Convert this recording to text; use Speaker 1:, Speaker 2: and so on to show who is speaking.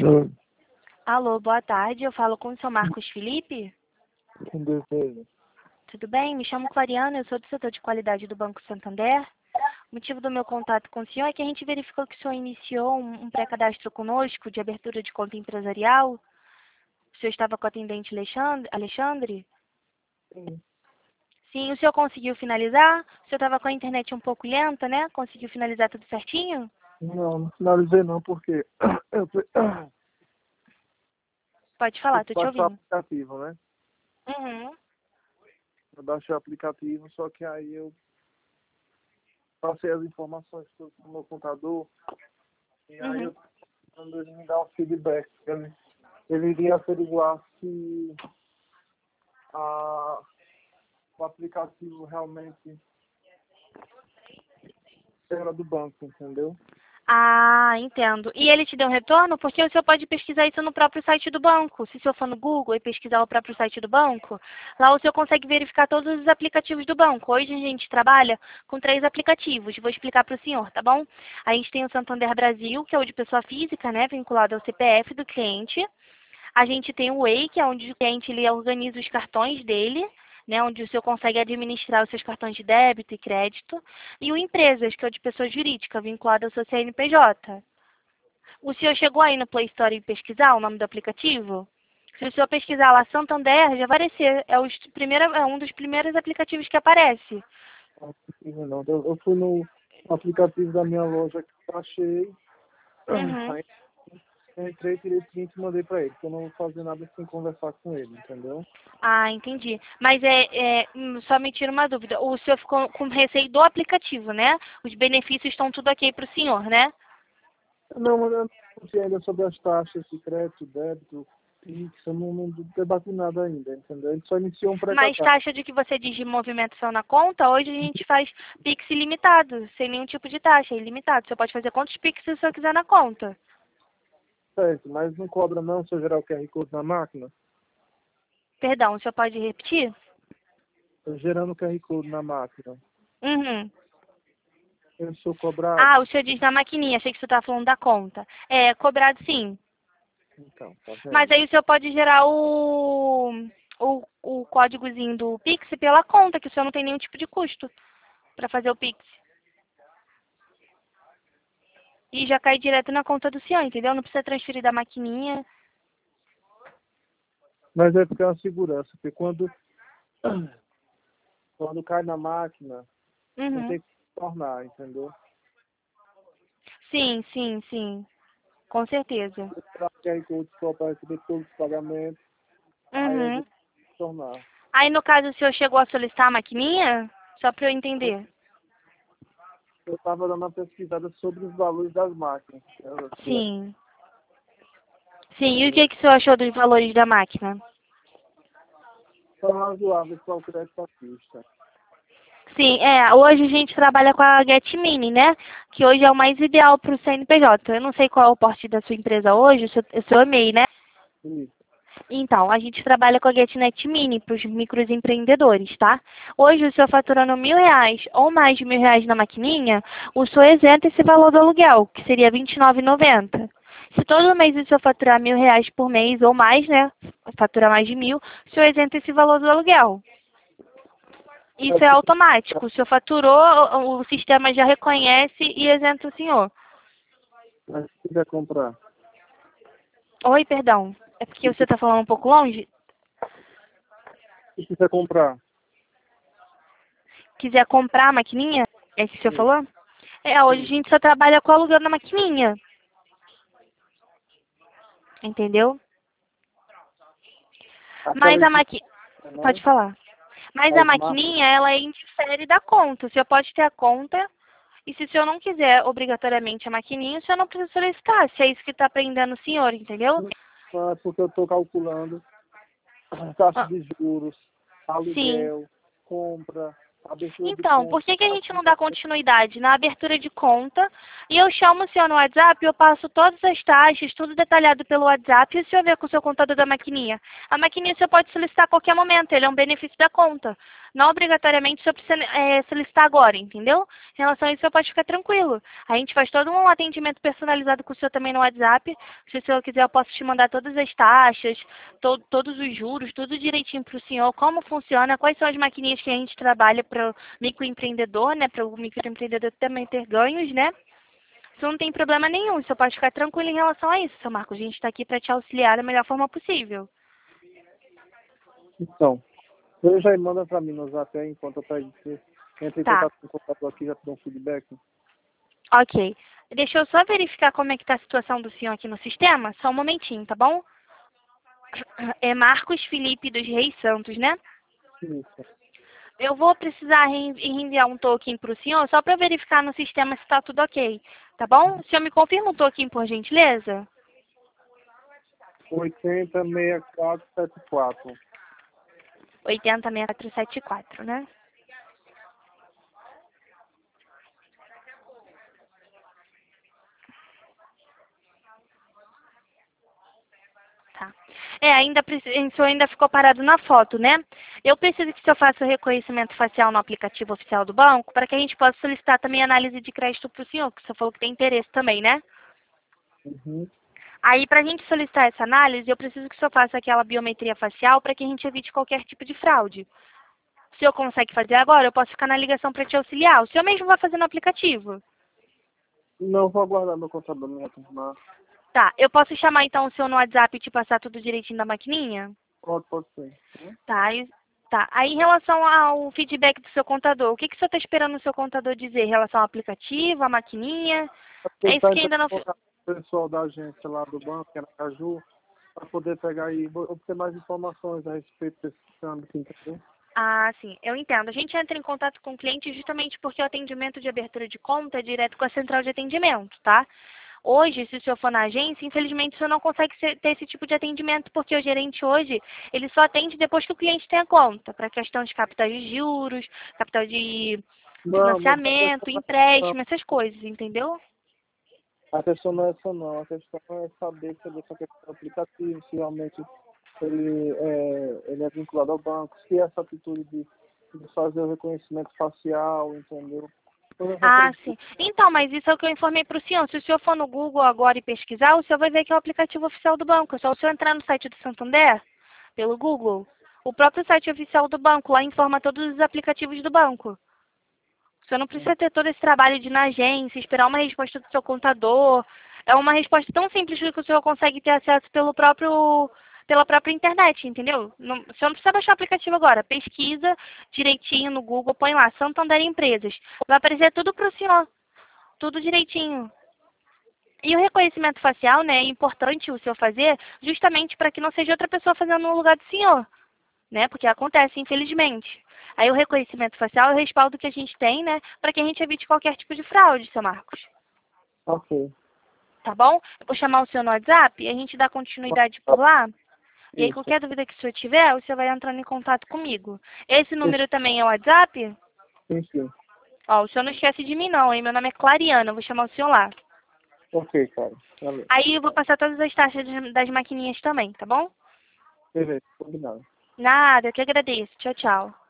Speaker 1: Alô, boa tarde. Eu falo com o seu Marcos Felipe.
Speaker 2: Com desejo.
Speaker 1: Tudo bem? Me chamo Clariana, eu sou do setor de qualidade do Banco Santander. O motivo do meu contato com o senhor é que a gente verificou que o senhor iniciou um pré-cadastro conosco de abertura de conta empresarial. O senhor estava com o atendente Alexandre?
Speaker 2: Sim.
Speaker 1: Sim, o senhor conseguiu finalizar? O senhor estava com a internet um pouco lenta, né? Conseguiu finalizar tudo certinho?
Speaker 2: Não finalizei não, porque
Speaker 1: Pode
Speaker 2: eu
Speaker 1: falar, tô te
Speaker 2: baixei o
Speaker 1: ouvindo.
Speaker 2: aplicativo, né?
Speaker 1: Uhum.
Speaker 2: Eu baixei o aplicativo, só que aí eu passei as informações todas pro meu contador e aí
Speaker 1: Uhum.
Speaker 2: eu quando ele me dá um feedback. Ele iria averiguar se a, o aplicativo realmente era do banco, entendeu?
Speaker 1: Ah, entendo. E ele te deu um retorno? Porque o senhor pode pesquisar isso no próprio site do banco. Se o senhor for no Google e pesquisar o próprio site do banco, lá o senhor consegue verificar todos os aplicativos do banco. Hoje a gente trabalha com 3 aplicativos. Vou explicar para o senhor, tá bom? A gente tem o Santander Brasil, que é o de pessoa física, né, vinculado ao CPF do cliente. A gente tem o Way, que é onde o cliente ele organiza os cartões dele, né, onde o senhor consegue administrar os seus cartões de débito e crédito. E o Empresas, que é o de pessoa jurídica, vinculado ao seu CNPJ. O senhor chegou aí no Play Store e pesquisar o nome do aplicativo? Se o senhor pesquisar lá Santander, já vai aparecer. É um dos primeiros aplicativos que aparece.
Speaker 2: Não, eu fui no aplicativo da minha loja que eu achei,
Speaker 1: Uhum.
Speaker 2: aí eu entrei, tirei print e mandei pra ele, porque eu não vou fazer nada sem conversar com ele, entendeu?
Speaker 1: Ah, entendi. Mas só me tira uma dúvida. O senhor ficou com receio do aplicativo, né? Os benefícios estão tudo ok para o senhor, né?
Speaker 2: Não, mas eu não sei ainda sobre as taxas de crédito, débito, Pix, eu não debati nada ainda, entendeu? Ele só iniciou um
Speaker 1: Mas
Speaker 2: pré-cadastro.
Speaker 1: taxa de que você diz de movimentação na conta, hoje a gente faz Pix ilimitado, sem nenhum tipo de taxa, é ilimitado. Você pode fazer quantos Pix o senhor quiser na conta.
Speaker 2: Certo, mas não cobra não se eu gerar o QR Code na máquina?
Speaker 1: Perdão, o senhor pode repetir?
Speaker 2: Eu gerando o QR Code na máquina,
Speaker 1: Uhum.
Speaker 2: eu sou cobrado?
Speaker 1: Ah, o senhor diz na maquininha, achei que você estava falando da conta. É, cobrado sim.
Speaker 2: Então, tá
Speaker 1: Mas
Speaker 2: vendo?
Speaker 1: aí o senhor pode gerar o códigozinho do Pix pela conta, que o senhor não tem nenhum tipo de custo para fazer o Pix. E já cai direto na conta do senhor, entendeu? Não precisa transferir da maquininha.
Speaker 2: Mas é porque é uma segurança, porque quando cai na máquina, não
Speaker 1: Uhum.
Speaker 2: tem que tornar, entendeu?
Speaker 1: Sim, sim, sim. Com certeza.
Speaker 2: Eu gerar o QR Code só para receber todos os pagamentos, aí é de
Speaker 1: Uhum.
Speaker 2: tornar.
Speaker 1: Aí, no caso, o senhor chegou a solicitar a maquininha? Só para eu entender.
Speaker 2: Eu estava dando uma pesquisada sobre os valores das máquinas,
Speaker 1: Sim. Sim, e o
Speaker 2: entendeu?
Speaker 1: que, que o senhor achou dos valores da máquina?
Speaker 2: São razoáveis para o crédito à vista.
Speaker 1: Sim, hoje a gente trabalha com a Get Mini, né? Que hoje é o mais ideal para o CNPJ. Eu não sei qual é o porte da sua empresa hoje, o seu e-mail, né?
Speaker 2: Isso.
Speaker 1: Então, a gente trabalha com a GetNet Mini para os microempreendedores, tá? Hoje, o senhor faturando R$ 1.000 ou mais de R$ 1.000 na maquininha, o senhor isenta esse valor do aluguel, que seria R$ 29,90. Se todo mês o senhor faturar R$ 1.000 por mês ou mais, né? Faturar mais de 1.000, o senhor isenta esse valor do aluguel. Isso é automático. O senhor faturou, o sistema já reconhece e isenta o senhor.
Speaker 2: Mas se quiser comprar,
Speaker 1: Oi, perdão. É porque você está falando um pouco longe?
Speaker 2: se quiser comprar,
Speaker 1: Quiser comprar a maquininha? É isso que o senhor
Speaker 2: sim,
Speaker 1: falou? Hoje a
Speaker 2: sim.
Speaker 1: gente só trabalha com alugando a maquininha. Entendeu? Mas
Speaker 2: Aquelas
Speaker 1: a
Speaker 2: de
Speaker 1: maqui... Pode
Speaker 2: não,
Speaker 1: falar. Mas a
Speaker 2: as marcas,
Speaker 1: maquininha, ela indifere da conta. O senhor pode ter a conta e se o senhor não quiser obrigatoriamente a maquininha, o senhor não precisa solicitar. Se é isso que está prendendo o senhor, entendeu?
Speaker 2: não é porque eu estou calculando taxa
Speaker 1: Ah,
Speaker 2: de juros,
Speaker 1: sim.
Speaker 2: aluguel, compra, abertura de
Speaker 1: Então, por
Speaker 2: conta,
Speaker 1: que que a gente não dá continuidade na abertura de conta e eu chamo o senhor no WhatsApp, eu passo todas as taxas, tudo detalhado pelo WhatsApp e o senhor vê com o seu contador da maquininha. A maquininha o senhor pode solicitar a qualquer momento, ele é um benefício da conta. Não obrigatoriamente o senhor precisa solicitar agora, entendeu? Em relação a isso, o senhor pode ficar tranquilo. A gente faz todo um atendimento personalizado com o senhor também no WhatsApp. Se o senhor quiser, eu posso te mandar todas as taxas, todos os juros, tudo direitinho para o senhor, como funciona, quais são as maquininhas que a gente trabalha para o microempreendedor, né? Para o microempreendedor também ter ganhos, né? Isso não tem problema nenhum, o senhor pode ficar tranquilo em relação a isso, seu Marcos. A gente está aqui para te auxiliar da melhor forma possível.
Speaker 2: Então, você já manda para mim no zap aí, enquanto eu pego você. Entre em
Speaker 1: Tá,
Speaker 2: contato com o computador aqui, já te dou um feedback.
Speaker 1: ok. Deixa eu só verificar como é que está a situação do senhor aqui no sistema. Só um momentinho, tá bom? É Marcos Felipe dos Reis Santos, né?
Speaker 2: Isso.
Speaker 1: Eu vou precisar reenviar um token para o senhor, só para verificar no sistema se está tudo ok. Tá bom? O senhor me confirma o token, por gentileza?
Speaker 2: 806474.
Speaker 1: 806474, né? Tá. O senhor ainda ficou parado na foto, né? Eu preciso que o senhor faça o reconhecimento facial no aplicativo oficial do banco para que a gente possa solicitar também análise de crédito para o senhor, que o senhor falou que tem interesse também, né?
Speaker 2: Uhum.
Speaker 1: Aí, para a gente solicitar essa análise, eu preciso que o senhor faça aquela biometria facial para que a gente evite qualquer tipo de fraude. O senhor consegue fazer agora? Eu posso ficar na ligação para te auxiliar. O senhor mesmo vai fazer no aplicativo?
Speaker 2: Não, vou aguardar meu computador me retornar.
Speaker 1: Tá. Eu posso chamar então o senhor no WhatsApp e te passar tudo direitinho da maquininha?
Speaker 2: Pode ser.
Speaker 1: Tá. Tá. Aí, em relação ao feedback do seu contador, o que o senhor está esperando o seu contador dizer em relação ao aplicativo, à maquininha?
Speaker 2: Ele
Speaker 1: É isso
Speaker 2: está
Speaker 1: que ainda
Speaker 2: entrando
Speaker 1: não...
Speaker 2: em contato com o pessoal da agência lá do banco, que é na Caju, para poder pegar e obter mais informações a respeito desse âmbito, entendeu?
Speaker 1: Ah, sim, eu entendo. A gente entra em contato com o cliente justamente porque o atendimento de abertura de conta é direto com a central de atendimento, tá? Hoje, se o senhor for na agência, infelizmente o senhor não consegue ter esse tipo de atendimento, porque o gerente hoje, ele só atende depois que o cliente tem a conta, para questão de capital de juros, capital de
Speaker 2: Não, mas
Speaker 1: financiamento, empréstimo, essas coisas, entendeu?
Speaker 2: a questão não é essa não. A questão é saber sobre essa questão do aplicativo, se realmente ele é vinculado ao banco, se essa atitude de fazer o reconhecimento facial, entendeu? Todas
Speaker 1: Ah,
Speaker 2: essas
Speaker 1: sim. Então, mas isso é o que eu informei para o senhor. Se o senhor for no Google agora e pesquisar, o senhor vai ver que é o aplicativo oficial do banco. É só o senhor entrar no site do Santander, pelo Google. O próprio site oficial do banco, lá informa todos os aplicativos do banco. O senhor não precisa ter todo esse trabalho de ir na agência, esperar uma resposta do seu contador. É uma resposta tão simples que o senhor consegue ter acesso pela própria internet, entendeu? Não, o senhor não precisa baixar o aplicativo agora. Pesquisa direitinho no Google, põe lá Santander Empresas. Vai aparecer tudo para o senhor, tudo direitinho. E o reconhecimento facial, né, é importante o senhor fazer justamente para que não seja outra pessoa fazendo no lugar do senhor, né? Porque acontece, infelizmente. Aí o reconhecimento facial é o respaldo que a gente tem, né? Para que a gente evite qualquer tipo de fraude, seu Marcos.
Speaker 2: Ok.
Speaker 1: Tá bom? Eu vou chamar o senhor no WhatsApp e a gente dá continuidade por lá. E aí
Speaker 2: Isso.
Speaker 1: qualquer dúvida que o senhor tiver, o senhor vai entrando em contato comigo. Esse número também é o WhatsApp?
Speaker 2: Sim, sim.
Speaker 1: Ó, o senhor não esquece de mim não, hein? Meu nome é Clariana, eu vou chamar o senhor lá.
Speaker 2: Ok, cara. Valeu.
Speaker 1: Aí eu vou passar todas as taxas das maquininhas também, tá bom?
Speaker 2: Beleza, combinado.
Speaker 1: Nada, eu que agradeço. Tchau, tchau.